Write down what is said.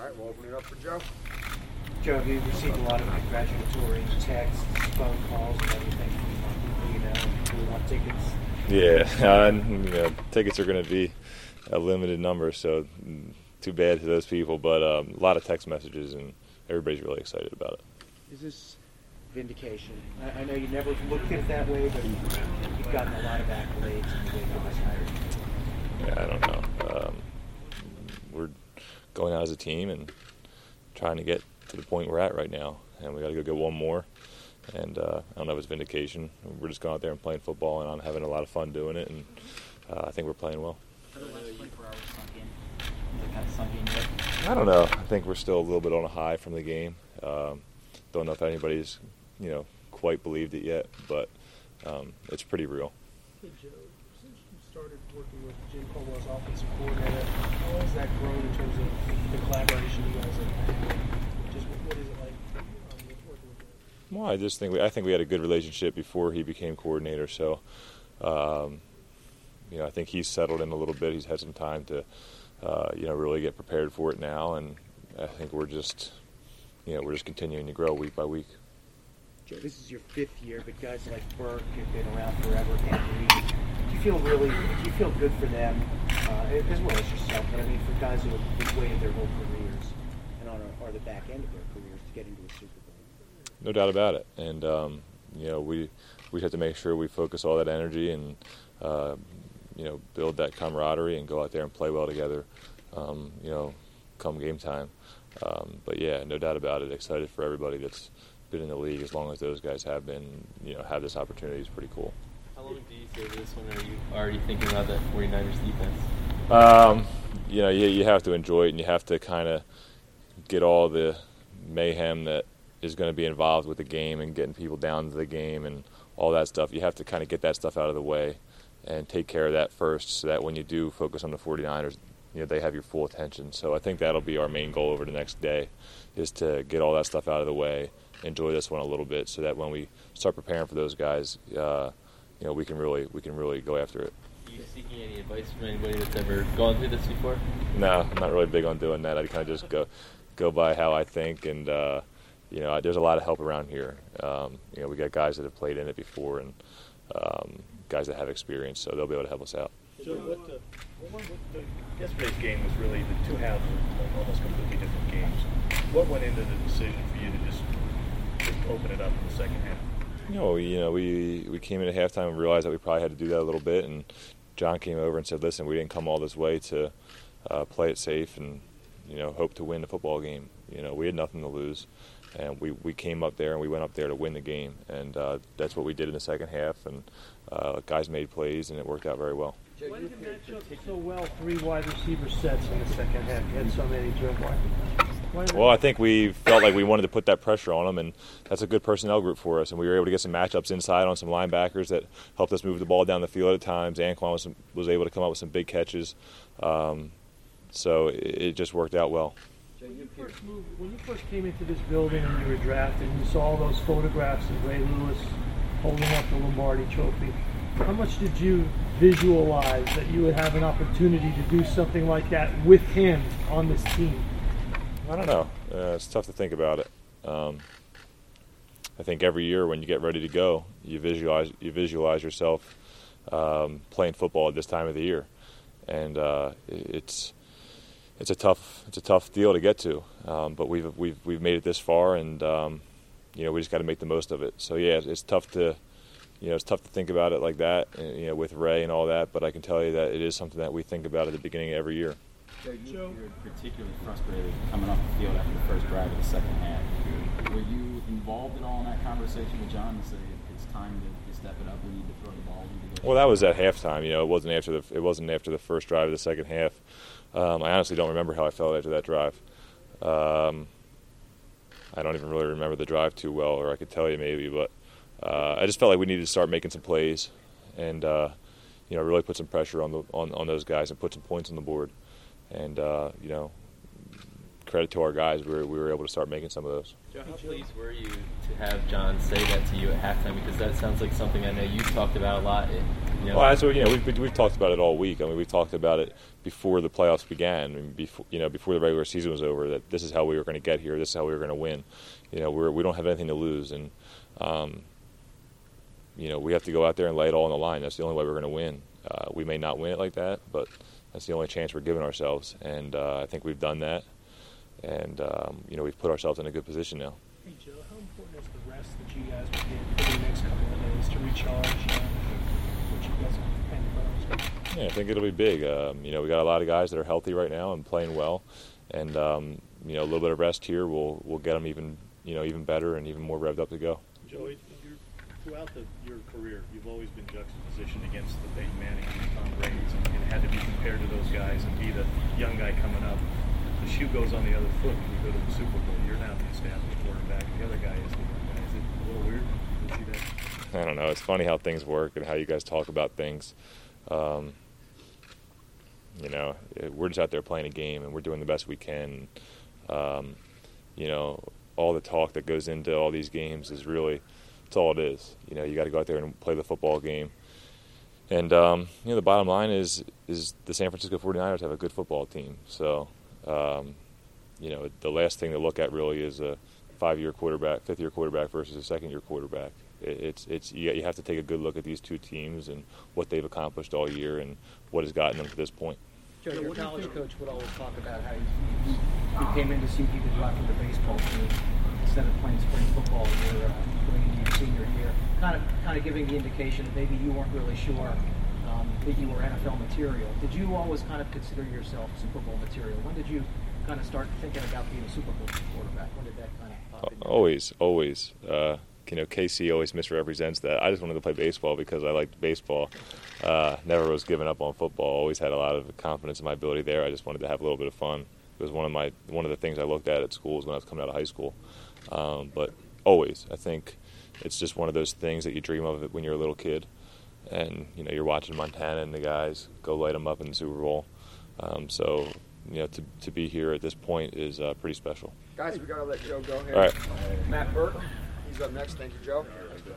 right, we'll open it up for Joe. Joe, have you received a lot of congratulatory texts, phone calls, and everything from people who want tickets? Yeah, tickets are going to be a limited number, so too bad to those people. But a lot of text messages, and everybody's really excited about it. Is this vindication? I know you never looked at it that way, but you've gotten a lot of accolades in the way guys hired. Yeah, I don't know. We're going out as a team and trying to get to the point we're at right now, and we got to go get one more. And I don't know if it's vindication. We're just going out there and playing football, and I'm having a lot of fun doing it, and I think we're playing well. I don't know. I think we're still a little bit on a high from the game. Don't know if anybody's, quite believed it yet, but it's pretty real. Hey Joe, since you started working with Jim Caldwell's offensive coordinator, how has that grown in terms of the collaboration you guys have had? Just what is it like working with him? Well, I think we had a good relationship before he became coordinator. So, I think he's settled in a little bit. He's had some time to, really get prepared for it now, and I think we're just continuing to grow week by week. Joe, this is your 5th year, but guys like Burke have been around forever. And Reed, do you feel good for them as well as yourself? But I mean, for guys who have waited their whole careers and are the back end of their careers to get into a Super Bowl. No doubt about it. And we have to make sure we focus all that energy and build that camaraderie and go out there and play well together. Come game time. But yeah, no doubt about it. Excited for everybody that's been in the league as long as those guys have been. Have this opportunity is pretty cool. How long do you say this one? Are you already thinking about that 49ers defense? You have to enjoy it, and you have to kind of get all the mayhem that is going to be involved with the game and getting people down to the game and all that stuff. You have to kind of get that stuff out of the way and take care of that first, so that when you do focus on the 49ers, they have your full attention. So I think that'll be our main goal over the next day, is to get all that stuff out of the way, enjoy this one a little bit, so that when we start preparing for those guys, we can really go after it. Are you seeking any advice from anybody that's ever gone through this before? No, I'm not really big on doing that. I kind of just go by how I think, and there's a lot of help around here. We got guys that have played in it before, and guys that have experience, so they'll be able to help us out. So yesterday's game was really the two halves of almost completely different games. What went into the decision for you to just open it up in the second half? We came in at halftime and realized that we probably had to do that a little bit, and John came over and said, listen, we didn't come all this way to play it safe and hope to win the football game. We had nothing to lose, and we came up there and we went up there to win the game, and that's what we did in the second half, and guys made plays, and it worked out very well. Why did it match up so well, 3 wide receiver sets in the second half? You had so many Joe. Well, I think we felt like we wanted to put that pressure on them, and that's a good personnel group for us. And we were able to get some matchups inside on some linebackers that helped us move the ball down the field at times. Anquan was able to come up with some big catches. So it just worked out well. When you first came into this building and you were drafted, and you saw all those photographs of Ray Lewis holding up the Lombardi Trophy, how much did you visualize that you would have an opportunity to do something like that with him on this team? I don't know. It's tough to think about it. I think every year when you get ready to go, you visualize yourself playing football at this time of the year, and it's a tough deal to get to. But we've made it this far, and we just got to make the most of it. So yeah, it's tough to. It's tough to think about it like that, with Ray and all that, but I can tell you that it is something that we think about at the beginning of every year. You're particularly frustrated coming off the field after the first drive of the second half. Were you involved at all in that conversation with John to say it's time to step it up, we need to throw the ball? Well, that was at halftime. It wasn't after the first drive of the second half. I honestly don't remember how I felt after that drive. I don't even really remember the drive too well, or I could tell you maybe, but I just felt like we needed to start making some plays and really put some pressure on those guys and put some points on the board, and credit to our guys, we were able to start making some of those. Joe, how pleased were you to have John say that to you at halftime? Because that sounds like something I know you've talked about a lot. Well, that's what, we've talked about it all week. I mean, we've talked about it before the playoffs began. I mean, before the regular season was over, that this is how we were going to get here. This is how we were going to win. We don't have anything to lose, and we have to go out there and lay it all on the line. That's the only way we're going to win. We may not win it like that, but that's the only chance we're giving ourselves, and I think we've done that. And we've put ourselves in a good position now. Hey Joe, how important is the rest that you guys will get for the next couple of days to recharge? What you guys are planning for? Yeah, I think it'll be big. We got a lot of guys that are healthy right now and playing well, and a little bit of rest here will get them even better and even more revved up to go. Joey, throughout your career, you've always been juxtapositioned against the Peyton Manning and Tom Brady's, and had to be compared to those guys and be the young guy coming up. The shoe goes on the other foot when you go to the Super Bowl. You're now the established quarterback, and the other guy is the young guy. Is it a little weird to see that? I don't know. It's funny how things work and how you guys talk about things. We're just out there playing a game, and we're doing the best we can. All the talk that goes into all these games is really, it's all it is. You got to go out there and play the football game. And, the bottom line is the San Francisco 49ers have a good football team. So, the last thing to look at really is a fifth-year quarterback versus a second-year quarterback. You have to take a good look at these two teams and what they've accomplished all year and what has gotten them to this point. Joe, your college coach would always talk about how you came in to see if you could drop for the baseball team instead of playing spring football going into your senior year. Kind of giving the indication that maybe you weren't really sure that you were NFL material. Did you always kind of consider yourself Super Bowl material? When did you kind of start thinking about being a Super Bowl quarterback? When did that kind of pop in? Always. KC always misrepresents that. I just wanted to play baseball because I liked baseball. Never was giving up on football. Always had a lot of confidence in my ability there. I just wanted to have a little bit of fun. It was one of the things I looked at schools when I was coming out of high school. But always, I think it's just one of those things that you dream of when you're a little kid, and you're watching Montana and the guys go light them up in the Super Bowl. To be here at this point is pretty special. Guys, we got to let Joe go here. All right. Matt Burke, he's up next. Thank you, Joe.